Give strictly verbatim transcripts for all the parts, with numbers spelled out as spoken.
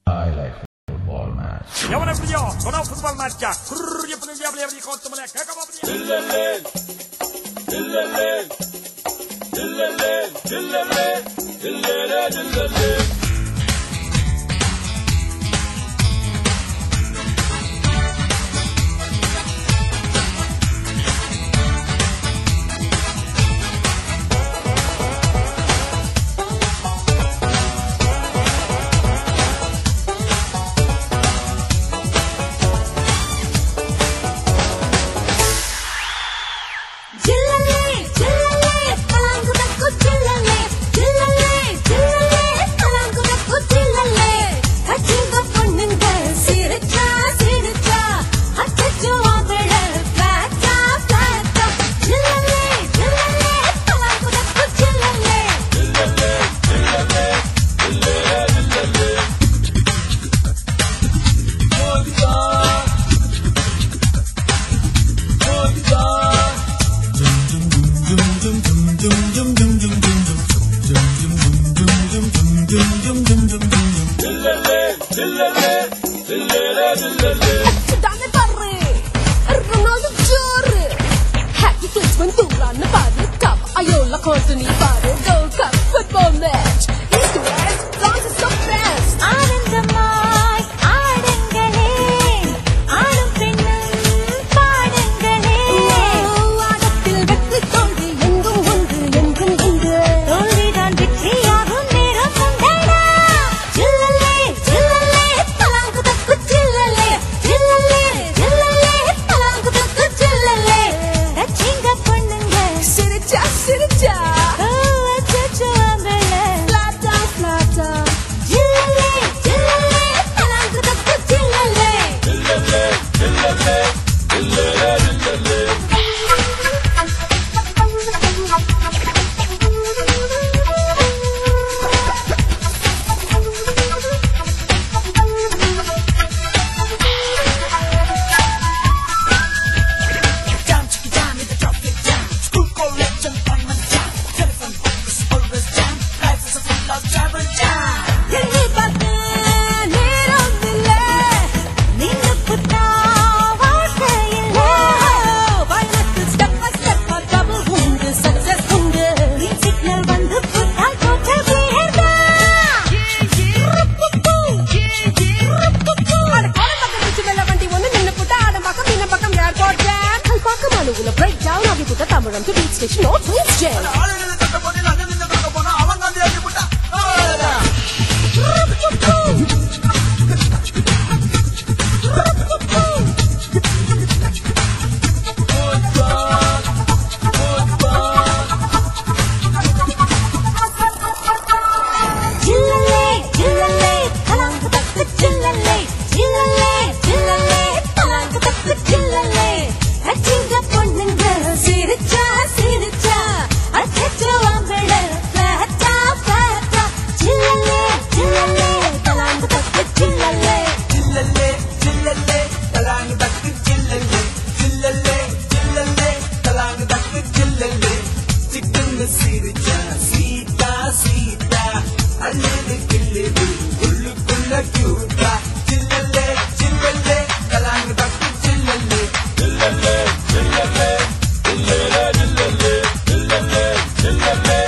I like football match. Я вона б'є, вона футбол матча. Крррр, я подивлю, я б'є, ход мене. Як вам б'є? Диллеле. Диллеле. Диллеле. Диллеле. Диллеле. Диллеле. Football match. East to west, France is so fast. ஆனந்தமாய் ஆடுங்களே ஆடும் பெண்ணும் பாடுங்களே ஆடத்தில் வெற்றி தோல்வி எங்கும் உண்டு எங்கும் உண்டு தோல்விதான் வெற்றியாகும் நேரம் வந்தடா ஜில்லலே ஜில்லலே தலாங்கு தக்கு ஜில்லலே ஜில்லலே ஜில்லலே தலாங்கு தக்கு ஜில்லலே ரச்சிங்க பொண்ணுங்க சிரிச்சா சிரிச்சா breakdown of the Tambaram to beat station or twins jam.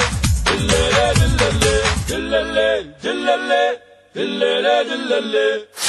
Dillele, dillele, dillele, dillele.